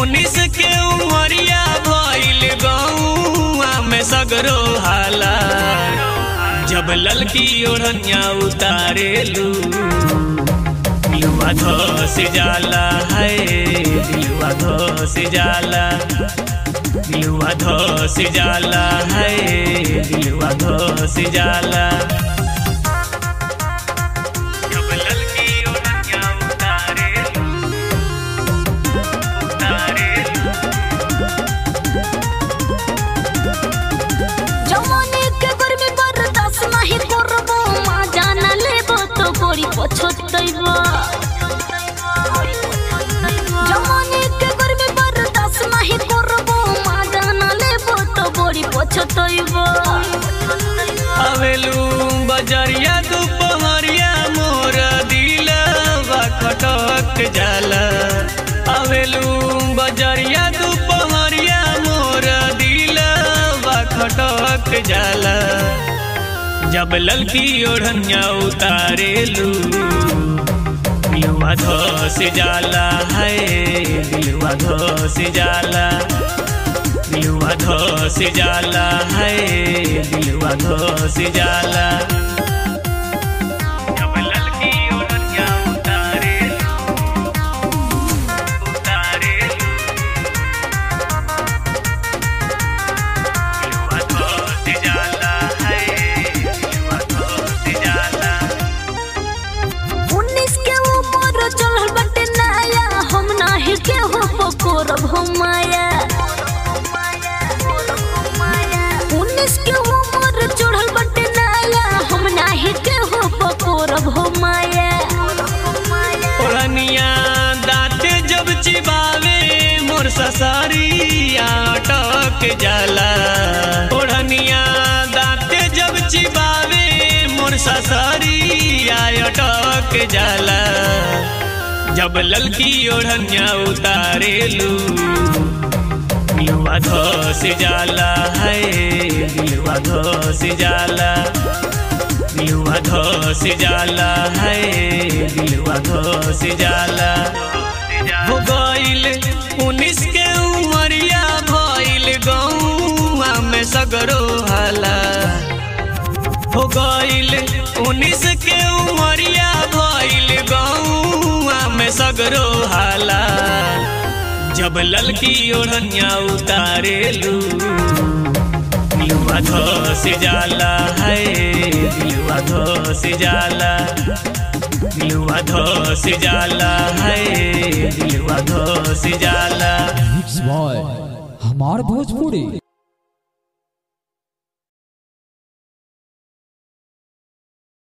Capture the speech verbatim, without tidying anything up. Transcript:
उन्नीस के उमरिया भइल गौआ में सगरो हाला। जब ललकी ओढ़निया उतारेलू दिलवा धस जाला है, दिलवा धस जाला, दिलवा धस जाला है, दिलवा धस जाला। जमाने के गर्मी बर्दाश्त नहीं करबो, माँ जाना लेबो तो बड़ी पछतइबो। आवेलू बजरिया दुपहरिया मोर दिलवा खटक जाला। आवेलू बजरिया दुपहरिया मोर दिलवा खटक जाला। जब ललकी ओढ़निया उतारेलू दिलवा धस जाला है, दिलवा धस जाला, दिलवा धस जाला है, दिलवा धस जाला। जब ललकी ओढ़निया उतारेलू उतारेलू दिलवा धस जाला है, दिलवा धस जाला। उन्नीस के ऊपर चढ़ल बटे नया, हम नाही के हो पकोरब हो माया। उन्नीस के ऊपर चढ़ल बटे नया, हम नाही के हो पकोरब हो माया। ओढ़निया दाँते जब चिबावे मोर ससरिया अटक जाला। ओढ़निया दाँते जब चिबावे मोर ससरिया अटक जाला। जब ललकी ओढ़निया उतारेलू दिलवा धस जाला है, दिलवा धस जाला, दिलवा धस जाला है, दिलवा धस जाला। हो गइल उन्नीस के उमरिया भइल गौआ में सगरो हाला। हो गइल उन्नीस के उमरिया भइल गौआ में सगरो हाला। जब ललकी ओढ़निया उतारेलू दिलवा धस जाला है, दिलवा धस जाला, दिलवा धस जाला है, दिलवा धस जाला। हमार भोजपुरी।